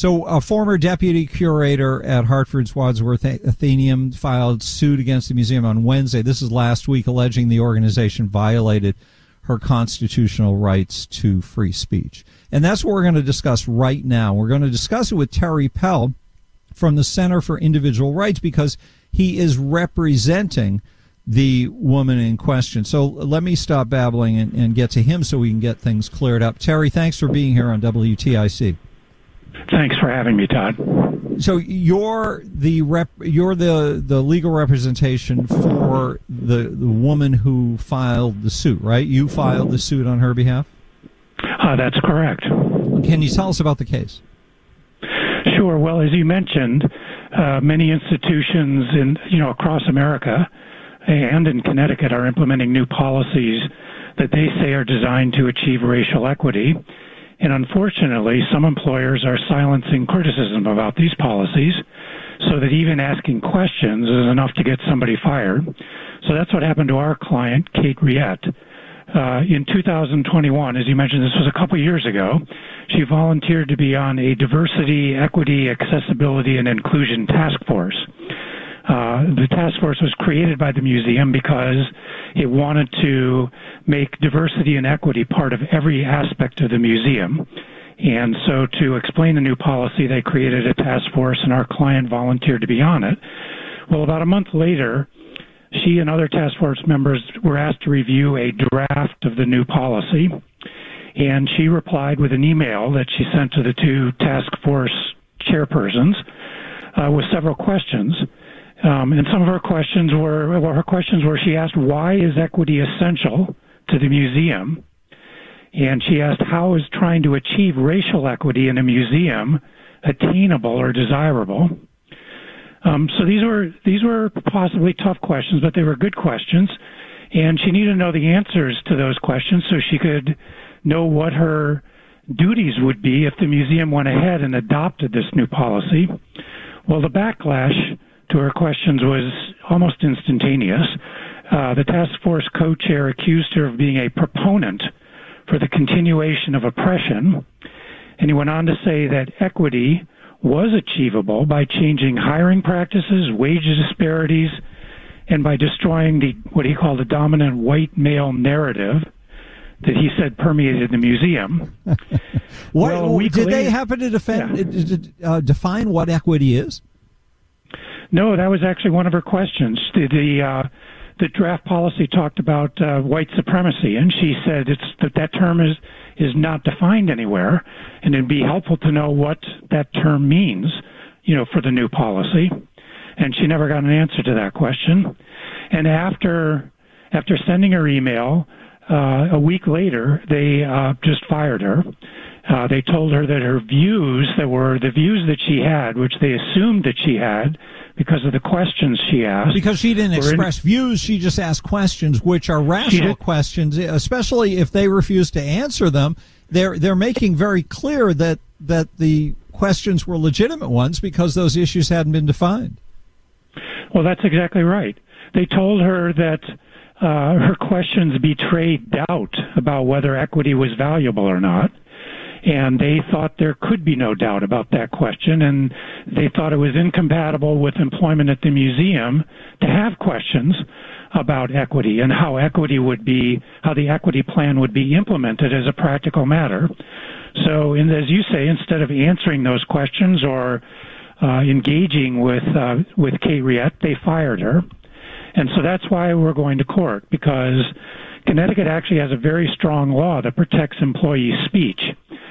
So a former deputy curator at Hartford's Wadsworth Atheneum filed suit against the museum on Wednesday. This is last week, alleging the organization violated her constitutional rights to free speech. And that's what we're going to discuss right now. We're going to discuss it with Terry Pell from the Center for Individual Rights because he is representing the woman in question. So let me stop babbling and get to him so we can get things cleared up. Terry, thanks for being here on WTIC. Thanks for having me, Todd. So you're the legal representation for the woman who filed the suit, right? You filed the suit on her behalf? That's correct. Can you tell us about the case? Sure. Well, as you mentioned, many institutions across America and in Connecticut are implementing new policies that they say are designed to achieve racial equity. And unfortunately, some employers are silencing criticism about these policies so that even asking questions is enough to get somebody fired. So that's what happened to our client, Kate Riette. In 2021, as you mentioned, this was a couple years ago, she volunteered to be on a diversity, equity, accessibility, and inclusion task force. The task force was created by the museum because it wanted to make diversity and equity part of every aspect of the museum. And so to explain the new policy, they created a task force, and our client volunteered to be on it. Well, about a month later, she and other task force members were asked to review a draft of the new policy, and she replied with an email that she sent to the two task force chairpersons with several questions. And some of her questions were, she asked, why is equity essential to the museum? And she asked, how is trying to achieve racial equity in a museum attainable or desirable? So these were possibly tough questions, but they were good questions. And she needed to know the answers to those questions so she could know what her duties would be if the museum went ahead and adopted this new policy. Well, the backlash to her questions was almost instantaneous. The task force co-chair accused her of being a proponent for the continuation of oppression, and he went on to say that equity was achievable by changing hiring practices, wage disparities, and by destroying what he called the dominant white male narrative that he said permeated the museum. They happen to define what equity is? No, that was actually one of her questions. The draft policy talked about white supremacy, and she said that term is not defined anywhere, and it'd be helpful to know what that term means, for the new policy. And she never got an answer to that question. And after sending her email, a week later, they just fired her. They told her that her views, that were the views that she had, which they assumed that she had because of the questions she asked. Because she didn't express views, she just asked questions, which are rational questions, especially if they refuse to answer them. They're making very clear that the questions were legitimate ones because those issues hadn't been defined. Well, that's exactly right. They told her that her questions betrayed doubt about whether equity was valuable or not. And they thought there could be no doubt about that question, and they thought it was incompatible with employment at the museum to have questions about equity and how the equity plan would be implemented as a practical matter. So, as you say, instead of answering those questions or engaging with Kate Riette, they fired her. And so that's why we're going to court, because Connecticut actually has a very strong law that protects employee speech.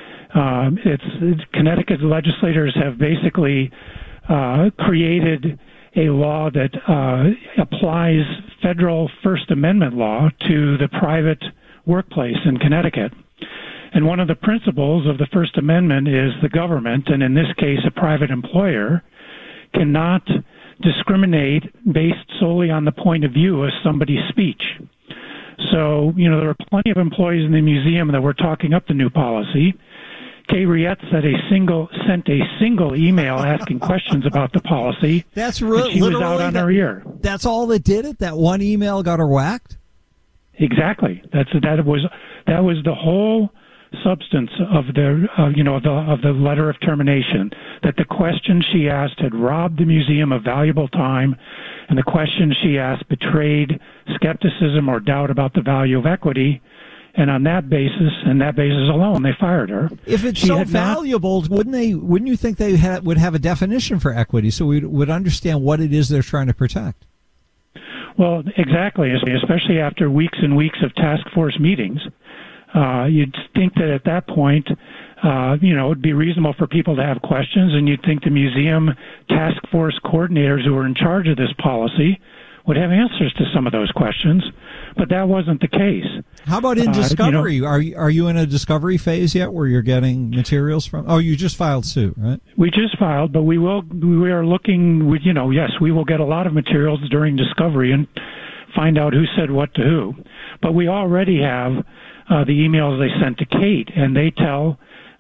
Connecticut legislators have basically created a law that applies federal First Amendment law to the private workplace in Connecticut. And one of the principles of the First Amendment is the government, and in this case a private employer, cannot discriminate based solely on the point of view of somebody's speech. So, there are plenty of employees in the museum that were talking up the new policy. Kate Riette sent a single email asking questions about the policy. That's she was out on her ear. That's all that did it? That one email got her whacked? Exactly. That was the whole substance of the letter of termination, that the question she asked had robbed the museum of valuable time, and the question she asked betrayed skepticism or doubt about the value of equity. And on that basis, and that basis alone, they fired her. If it's so valuable, wouldn't you think they would have a definition for equity so we would understand what it is they're trying to protect? Well, exactly, especially after weeks and weeks of task force meetings. You'd think that at that point, it'd be reasonable for people to have questions, and you'd think the museum task force coordinators who were in charge of this policy would have answers to some of those questions, but that wasn't the case. How about in discovery? Are you in a discovery phase yet where you're getting materials from? Oh, you just filed suit, right? We just filed, but we are looking, yes, we will get a lot of materials during discovery and find out who said what to who. But we already have the emails they sent to Kate, and they tell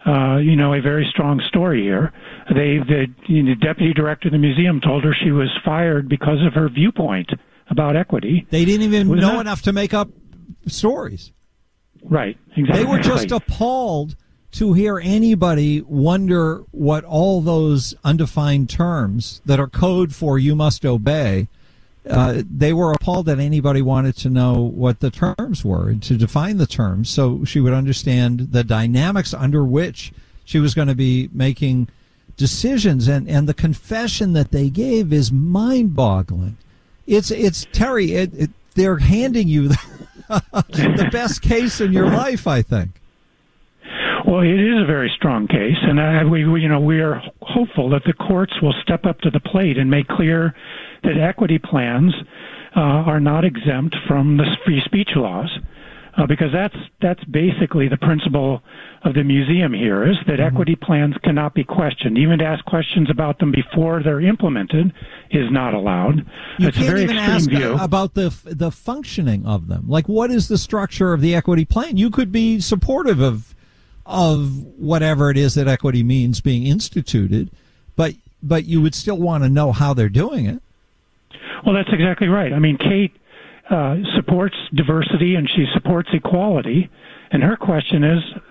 a very strong story here. The deputy director of the museum told her she was fired because of her viewpoint about equity. They didn't even know enough to make up stories. Right, exactly. They were just appalled to hear anybody wonder what all those undefined terms that are code for you must obey. They were appalled that anybody wanted to know what the terms were and to define the terms so she would understand the dynamics under which she was going to be making decisions. And the confession that they gave is mind-boggling. It's Terry, they're handing you the best case in your life, I think. Well, it is a very strong case, and we are hopeful that the courts will step up to the plate and make clear that equity plans are not exempt from the free speech laws, because that's basically the principle of the museum here, is that equity plans cannot be questioned. Even to ask questions about them before they're implemented is not allowed. It's a very extreme view. About the functioning of them. Like, what is the structure of the equity plan? You could be supportive of whatever it is that equity means being instituted, but you would still want to know how they're doing it. Well, that's exactly right. I mean, Kate supports diversity and she supports equality, and her question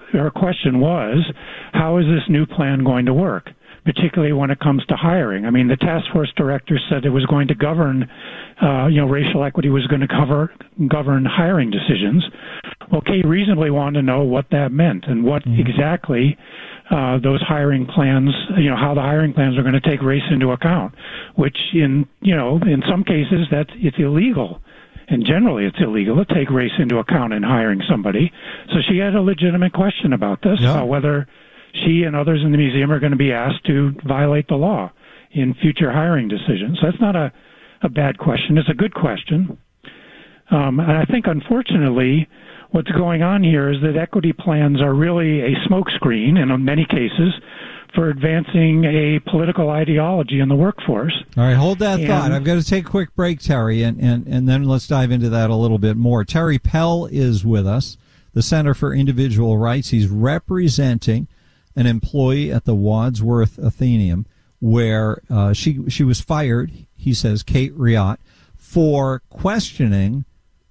was, how is this new plan going to work, particularly when it comes to hiring? I mean, the task force director said it was going to govern, racial equity was going to govern hiring decisions. Well, Kate reasonably wanted to know what that meant and what exactly those hiring plans, how the hiring plans are going to take race into account, which in some cases it's illegal. And generally it's illegal to take race into account in hiring somebody. So she had a legitimate question about this, whether she and others in the museum are going to be asked to violate the law in future hiring decisions. So that's not a bad question. It's a good question. And I think, unfortunately, what's going on here is that equity plans are really a smokescreen, and in many cases, for advancing a political ideology in the workforce. All right, hold that thought. I've got to take a quick break, Terry, and then let's dive into that a little bit more. Terry Pell is with us, the Center for Individual Rights. He's representing an employee at the Wadsworth Atheneum where she was fired, he says, Kate Riott, for questioning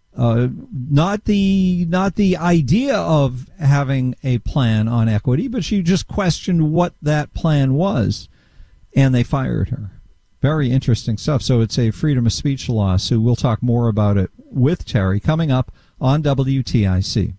not the idea of having a plan on equity, but she just questioned what that plan was, and they fired her. Very interesting stuff. So it's a freedom of speech lawsuit. We'll talk more about it with Terry coming up on WTIC.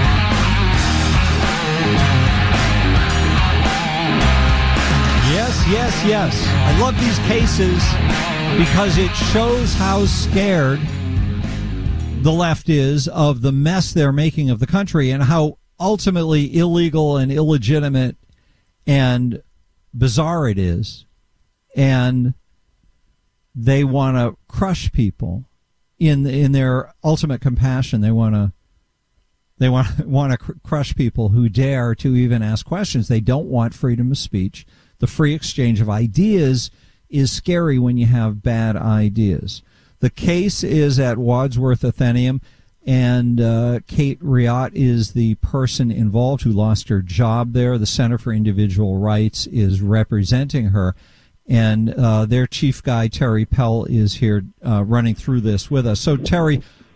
Yes. I love these cases because it shows how scared the left is of the mess they're making of the country and how ultimately illegal and illegitimate and bizarre it is. And they want to crush people in their ultimate compassion. They want to crush people who dare to even ask questions. They don't want freedom of speech. The free exchange of ideas is scary when you have bad ideas. The case is at Wadsworth Atheneum, and Kate Riott is the person involved who lost her job there. The Center for Individual Rights is representing her, and their chief guy, Terry Pell, is here running through this with us. So, Terry,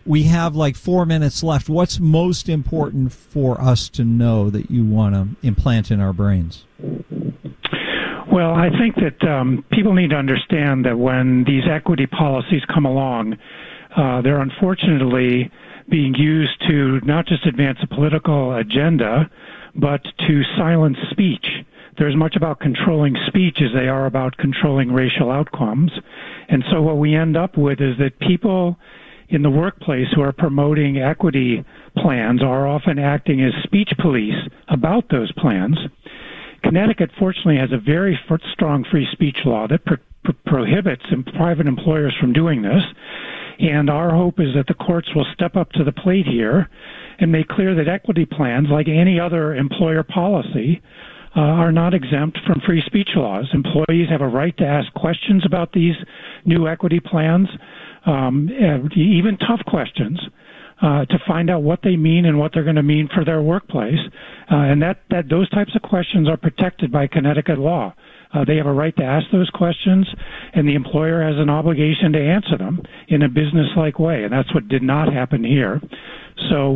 we have like 4 minutes left. What's most important for us to know that you want to implant in our brains? Well, I think that people need to understand that when these equity policies come along, they're unfortunately being used to not just advance a political agenda, but to silence speech. They're as much about controlling speech as they are about controlling racial outcomes. And so what we end up with is that people in the workplace who are promoting equity plans are often acting as speech police about those plans. Connecticut, fortunately, has a very strong free speech law that prohibits private employers from doing this. And our hope is that the courts will step up to the plate here and make clear that equity plans, like any other employer policy, are not exempt from free speech laws. Employees have a right to ask questions about these new equity plans, even tough questions, to find out what they mean and what they're going to mean for their workplace. And that those types of questions are protected by Connecticut law. They have a right to ask those questions, and the employer has an obligation to answer them in a business-like way. And that's what did not happen here. So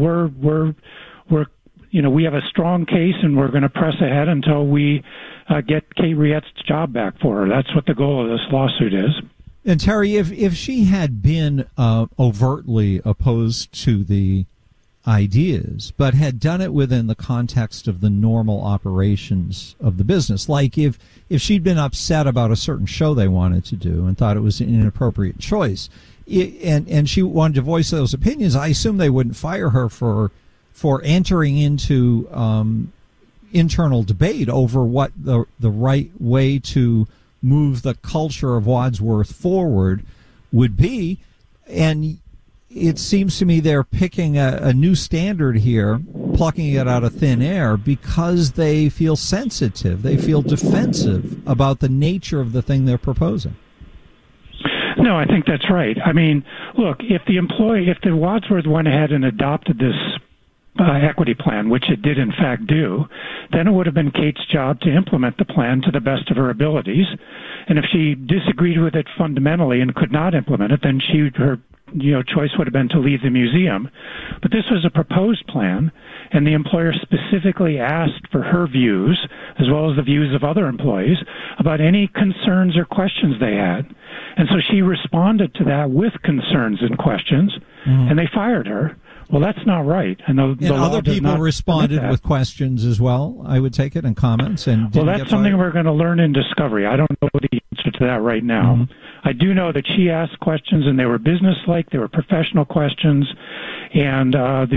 we have a strong case, and we're going to press ahead until we get Kate Rietz's job back for her. That's what the goal of this lawsuit is. And Terry, if she had been overtly opposed to the ideas, but had done it within the context of the normal operations of the business, like if she'd been upset about a certain show they wanted to do and thought it was an inappropriate choice, and she wanted to voice those opinions, I assume they wouldn't fire her for entering into internal debate over what the right way to move the culture of Wadsworth forward would be. And it seems to me they're picking a new standard here, plucking it out of thin air, because they feel sensitive, they feel defensive about the nature of the thing they're proposing. No, I think that's right. I mean, look, if the Wadsworth went ahead and adopted this equity plan, which it did in fact do, then it would have been Kate's job to implement the plan to the best of her abilities. And if she disagreed with it fundamentally and could not implement it, then her choice would have been to leave the museum. But this was a proposed plan, and the employer specifically asked for her views, as well as the views of other employees, about any concerns or questions they had. And so she responded to that with concerns and questions, and they fired her. Well, that's not right. And other people responded with questions as well, I would take it, and comments. And well, that's something we're going to learn in discovery. I don't know the answer to that right now. Mm-hmm. I do know that she asked questions, and they were business-like, they were professional questions, and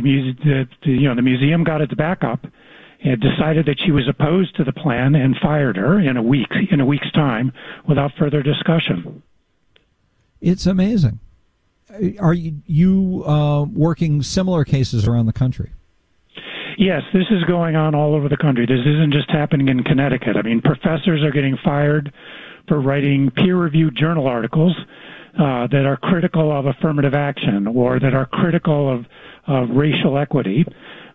the museum got its back up and decided that she was opposed to the plan and fired her in a week's time without further discussion. It's amazing. Are you working similar cases around the country? Yes, this is going on all over the country. This isn't just happening in Connecticut. I mean, professors are getting fired for writing peer-reviewed journal articles that are critical of affirmative action or that are critical of racial equity.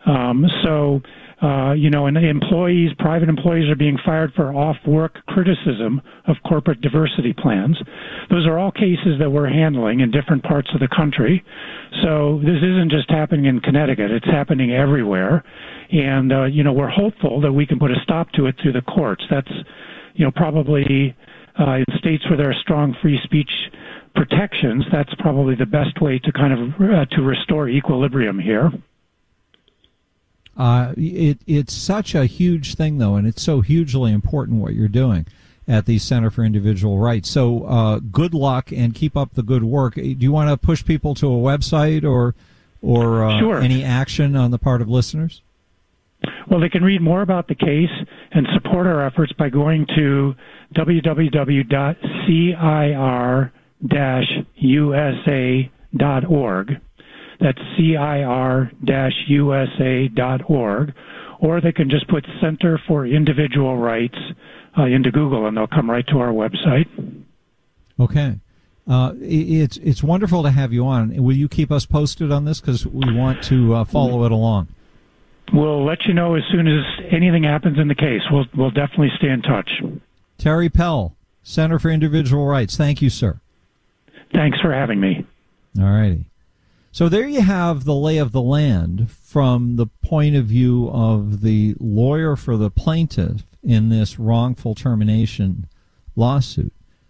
And private employees are being fired for off-work criticism of corporate diversity plans. Those are all cases that we're handling in different parts of the country. So this isn't just happening in Connecticut. It's happening everywhere. And, we're hopeful that we can put a stop to it through the courts. That's, probably in states where there are strong free speech protections, that's probably the best way to kind of to restore equilibrium here. It's such a huge thing, though, and it's so hugely important what you're doing at the Center for Individual Rights. So good luck and keep up the good work. Do you want to push people to a website or Sure. Any action on the part of listeners? Well, they can read more about the case and support our efforts by going to www.cir-usa.org. That's CIR-USA.org, or they can just put Center for Individual Rights into Google, and they'll come right to our website. Okay. It's wonderful to have you on. Will you keep us posted on this? Because we want to follow it along. We'll let you know as soon as anything happens in the case. We'll definitely stay in touch. Terry Pell, Center for Individual Rights. Thank you, sir. Thanks for having me. All righty. So there you have the lay of the land from the point of view of the lawyer for the plaintiff in this wrongful termination lawsuit.